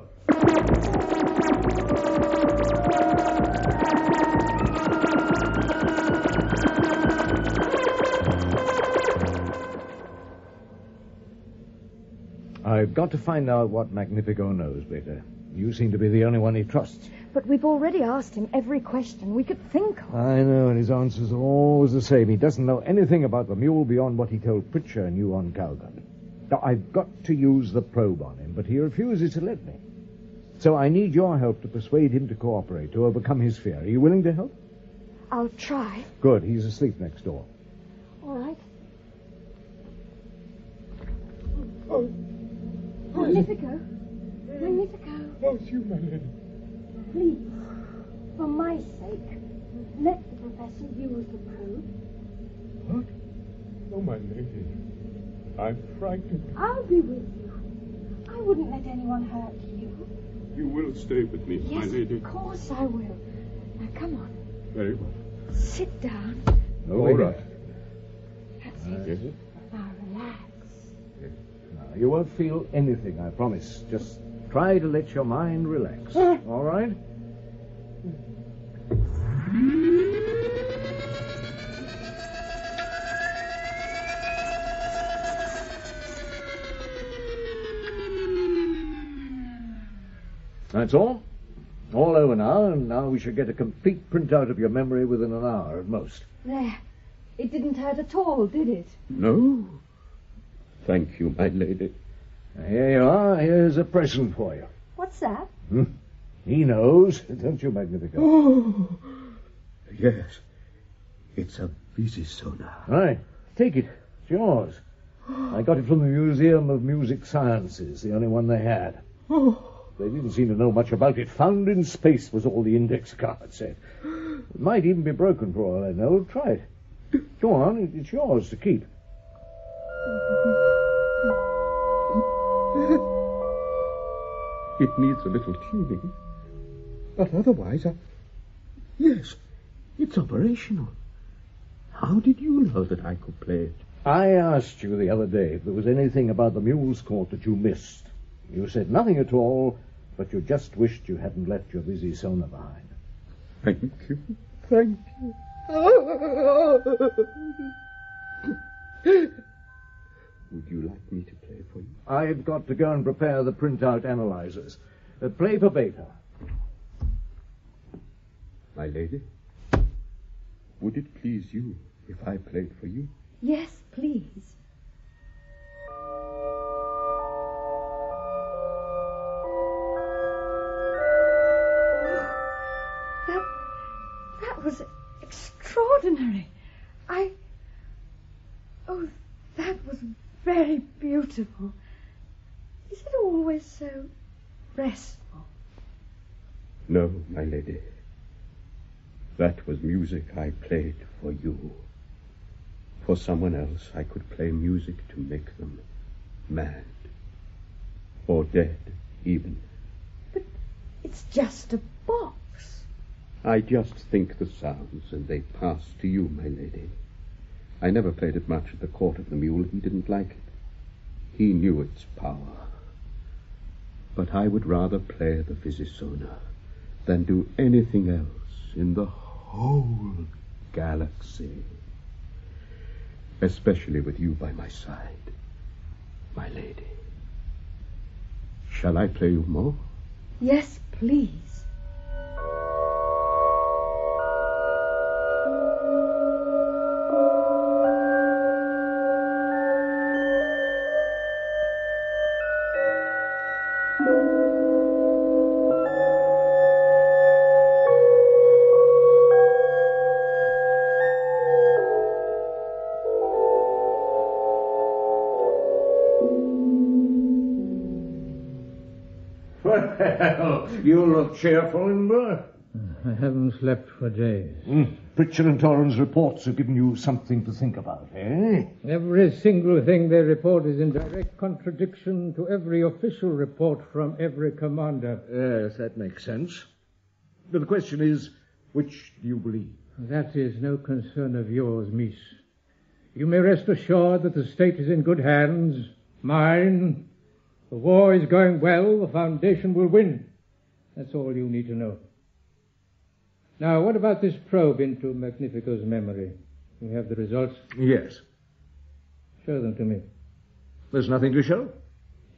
I've got to find out what Magnifico knows, Beta. You seem to be the only one he trusts. But we've already asked him every question we could think of. I know, and his answers are always the same. He doesn't know anything about the mule beyond what he told Pritchard and you on Calgon. Now, I've got to use the probe on him, but he refuses to let me. So I need your help to persuade him to cooperate, to overcome his fear. Are you willing to help? I'll try. Good. He's asleep next door. All right. Oh. Magnifico. Magnifico. Oh, it's you, my lady. Please, for my sake, let the professor use the probe. What? Oh, my lady. I'm frightened. I'll be with you. I wouldn't let anyone hurt you. You will stay with me, Yes, my lady. of course I will. Now, come on. Very well. Sit down. All right. That's it. Yes? Now, relax. Now, you won't feel anything, I promise. Just try to let your mind relax. All right? That's all. All over now, and now we should get a complete printout of your memory within an hour at most. There. It didn't hurt at all, did it? No. Thank you, my lady. Here you are. Here's a present for you. What's that? He knows, don't you, Magnifico? Oh, yes. It's a Visisona. Right. Take it. It's yours. I got it from the Museum of Music Sciences, the only one they had. They didn't seem to know much about it. Found in space was all the index card said. It might even be broken for all I know. Try it. Go on, it's yours to keep. It needs a little tuning. But otherwise, yes, it's operational. How did you know that I could play it? I asked you the other day if there was anything about the Mule's Court that you missed. You said nothing at all, but you just wished you hadn't left your Visisona behind. Thank you. Thank you. Would you like me to play for you? I've got to go and prepare the printout analyzers. Play for Beta. My lady, would it please you if I played for you? Yes, please. That was extraordinary. Oh, that was very beautiful. Is it always so restful? No, my lady. That was music I played for you. For someone else, I could play music to make them mad. Or dead, even. But it's just a box. I just think the sounds, and they pass to you, my lady. I never played it much at the court of the Mule. He didn't like it. He knew its power. But I would rather play the Visisona than do anything else in the whole galaxy. Especially with you by my side, my lady. Shall I play you more? Yes, please. Well, you look cheerful in work. I haven't slept for days. Pritchard and Torrens' reports have given you something to think about, eh? Every single thing they report is in direct contradiction to every official report from every commander. Yes, that makes sense. But the question is, which do you believe? That is no concern of yours, Miss. You may rest assured that the state is in good hands. Mine. The war is going well. The Foundation will win. That's all you need to know. Now, what about this probe into Magnifico's memory? You have the results? Yes. Show them to me. There's nothing to show.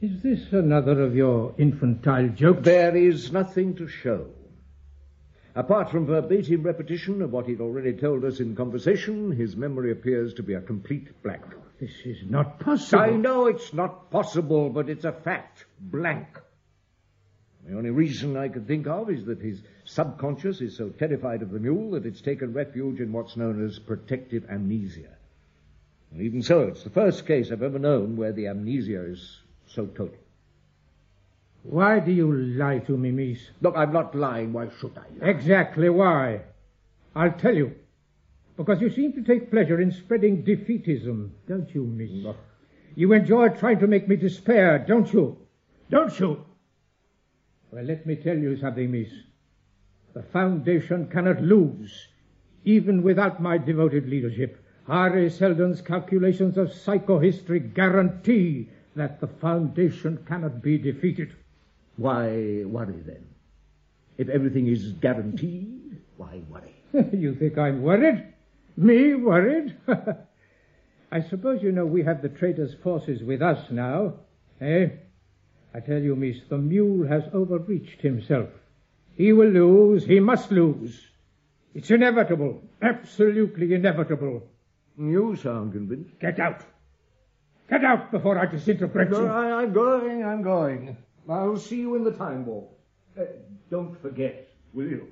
Is this another of your infantile jokes? There is nothing to show. Apart from verbatim repetition of what he'd already told us in conversation, his memory appears to be a complete blank. This is not possible. I know it's not possible, but it's a fact. Blank. The only reason I could think of is that his subconscious is so terrified of the mule that it's taken refuge in what's known as protective amnesia. And even so, it's the first case I've ever known where the amnesia is so total. Why do you lie to me, Miss? Look, I'm not lying. Why should I? Exactly why. I'll tell you. Because you seem to take pleasure in spreading defeatism, don't you, Miss? No. You enjoy trying to make me despair, don't you? Don't you? Well, let me tell you something, Miss. The Foundation cannot lose, even without my devoted leadership. Harry Seldon's calculations of psychohistory guarantee that the Foundation cannot be defeated. Why worry, then? If everything is guaranteed, why worry? You think I'm worried? Me worried? I suppose you know we have the traitors' forces with us now, eh? I tell you, Miss, the mule has overreached himself. He will lose. He must lose. It's inevitable. Absolutely inevitable. You sound convinced. Get out. Get out before I disintegrate you. I'm going. I'll see you in the time warp. Don't forget, will you?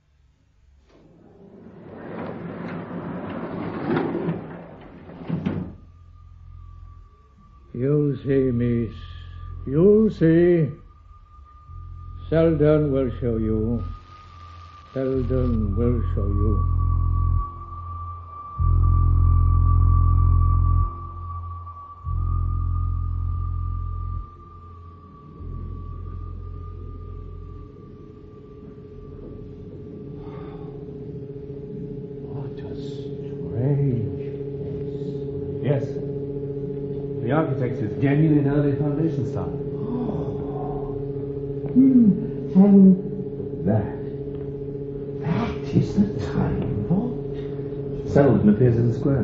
You'll see, Miss. You'll see. Seldon will show you. Seldon will show you. Yes. The architect is genuine early foundation style. And that is the time vault. Seldon appears in the square.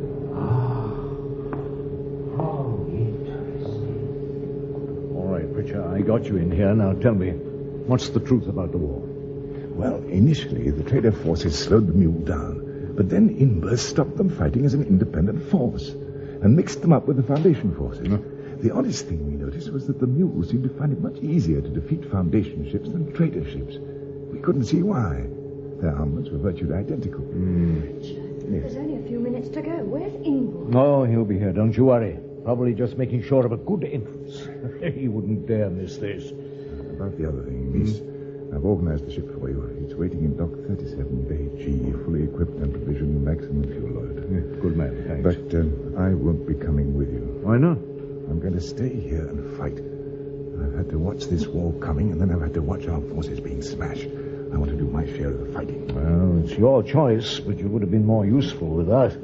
How interesting. All right, Pritchard, I got you in here. Now tell me, what's the truth about the war? Well, initially, the trader forces slowed the mule down, but then Inver stopped them fighting as an independent force and mixed them up with the Foundation forces. The oddest thing we noticed was that the mules seemed to find it much easier to defeat Foundation ships than trader ships. We couldn't see why. Their armaments were virtually identical. There's only a few minutes to go. Where's Ingvar? Oh, he'll be here, don't you worry. Probably just making sure of a good entrance. He wouldn't dare miss this. About the other thing, Miss, I've organized the ship for you. It's waiting in dock 37, Bay G, fully equipped and provisioned, maximum fuel load. Good man, thanks. But I won't be coming with you. Why not? I'm going to stay here and fight. I've had to watch this war coming, and then I've had to watch our forces being smashed. I want to do my share of the fighting. Well, it's your choice, but you would have been more useful with us.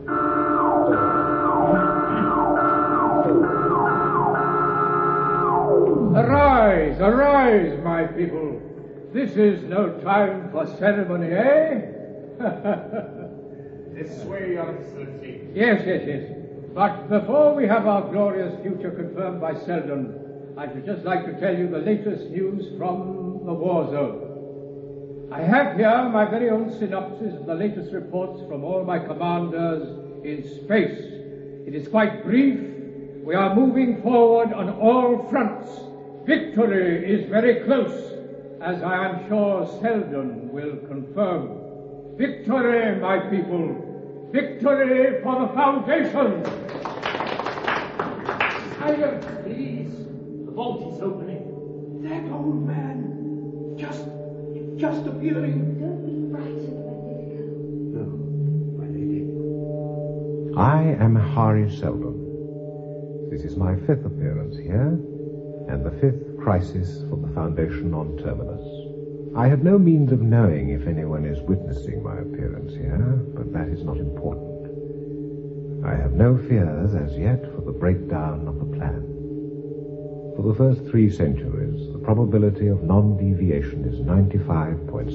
Arise, arise, my people. This is no time for ceremony, eh? This way, Your Excellency. Yes. But before we have our glorious future confirmed by Seldon, I should just like to tell you the latest news from the war zone. I have here my very own synopsis of the latest reports from all my commanders in space. It is quite brief. We are moving forward on all fronts. Victory is very close, as I am sure Seldon will confirm. Victory, my people. Victory for the Foundation! Silence, please. The vault is opening. That old man, just appearing. Don't be frightened, Magnifico. No, my lady. I am Harry Seldon. This is my 5th appearance here, and the 5th crisis for the Foundation on Terminus. I have no means of knowing if anyone is witnessing my appearance here, but that is not important. I have no fears as yet for the breakdown of the plan. For the first 3 centuries, the probability of non-deviation is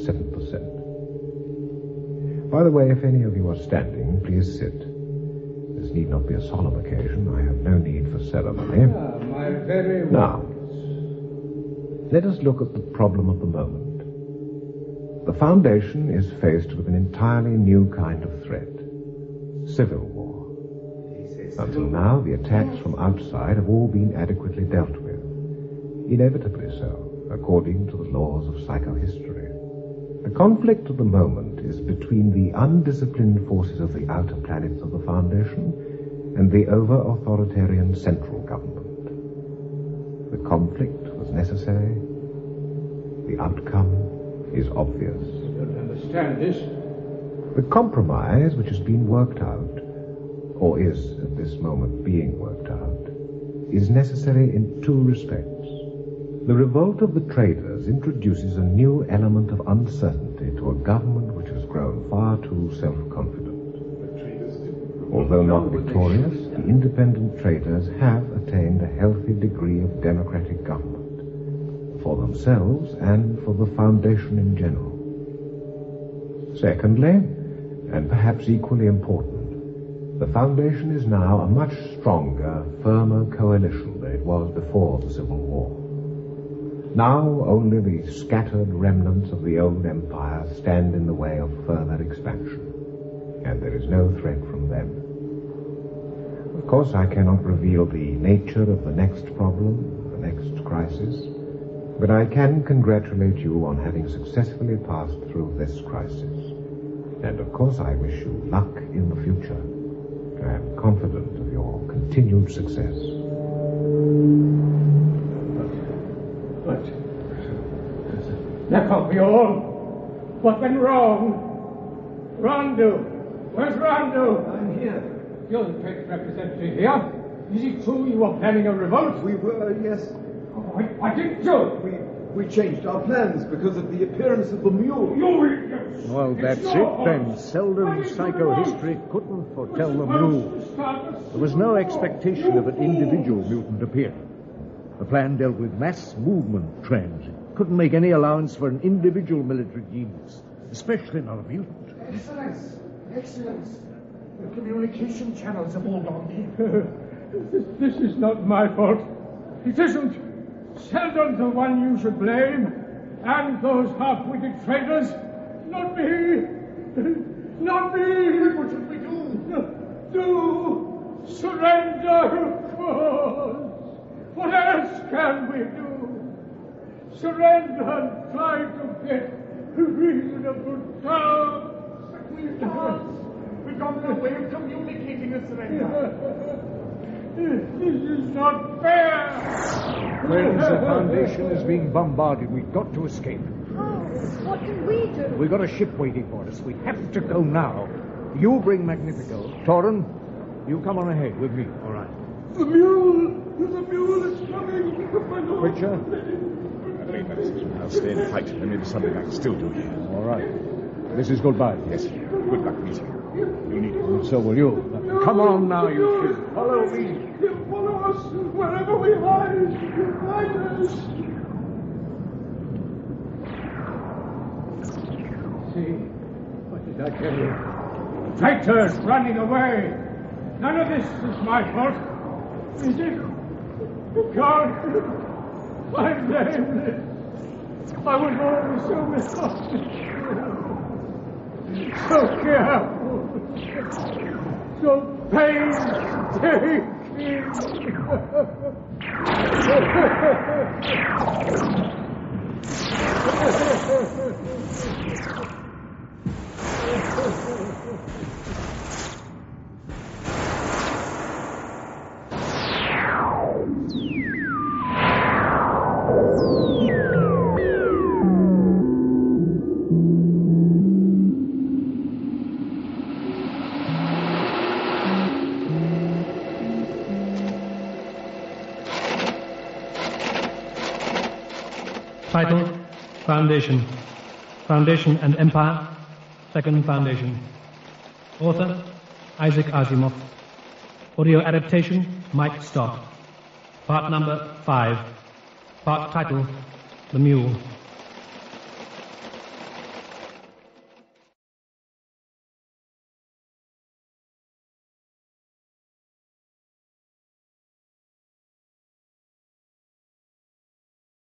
95.7%. By the way, if any of you are standing, please sit. This need not be a solemn occasion. I have no need for ceremony. My very Now, let us look at the problem of the moment. The Foundation is faced with an entirely new kind of threat. Civil war. Until now, the attacks from outside have all been adequately dealt with. Inevitably so, according to the laws of psychohistory. The conflict of the moment is between the undisciplined forces of the outer planets of the Foundation and the over-authoritarian central government. The conflict was necessary. The outcome is obvious. I don't understand this. The compromise which has been worked out, or is at this moment being worked out, is necessary in two respects. The revolt of the traders introduces a new element of uncertainty to a government which has grown far too self-confident. Although not victorious, the independent traders have attained a healthy degree of democratic government, for themselves and for the Foundation in general. Secondly, and perhaps equally important, the Foundation is now a much stronger, firmer coalition than it was before the Civil War. Now only the scattered remnants of the old empire stand in the way of further expansion, and there is no threat from them. Of course, I cannot reveal the nature of the next problem, the next crisis, but I can congratulate you on having successfully passed through this crisis. And of course, I wish you luck in the future. I am confident of your continued success. But that can't be all. What went wrong? Rondu. Where's Rondu? I'm here. You're the trade representative here. Is it true you were planning a revolt? We were, yes. Why didn't you? We changed our plans because of the appearance of the mule. Well, that's it then. Seldom psychohistory couldn't foretell the mule. There was no expectation of an individual mutant appearing. The plan dealt with mass movement trends. It couldn't make any allowance for an individual military genius, especially not a mutant. Excellence! Excellence! The communication channels have all gone in. This is not my fault. It isn't. Sheldon's the one you should blame, and those half-witted traitors. Not me! Not me! What should we do? Do! Surrender, of course! What else can we do? Surrender and try to get a reasonable terms. But we can't. We've got no way of communicating a surrender. This is not fair! Friends, the Foundation is being bombarded. We've got to escape. How? What can we do? We've got a ship waiting for us. We have to go now. You bring Magnifico. Torren, you come on ahead with me. All right. The mule is coming. Pritchard? 3 minutes. I'll stay and fight. There may be something I can still do here. All right. This is goodbye. Yes. Good luck meeting you. You need it. So will you. Come on now, you two. Follow me. He'll follow us wherever we hide. Hide us. See, what did I tell you? Traitors running away. None of this is my fault. Is it? God, I'm nameless. I was always so misunderstood. So careful. So painstaking. Title, Foundation. Foundation and Empire, Second Foundation. Author, Isaac Asimov. Audio adaptation, Mike Stott. Part number 5. Part title, The Mule.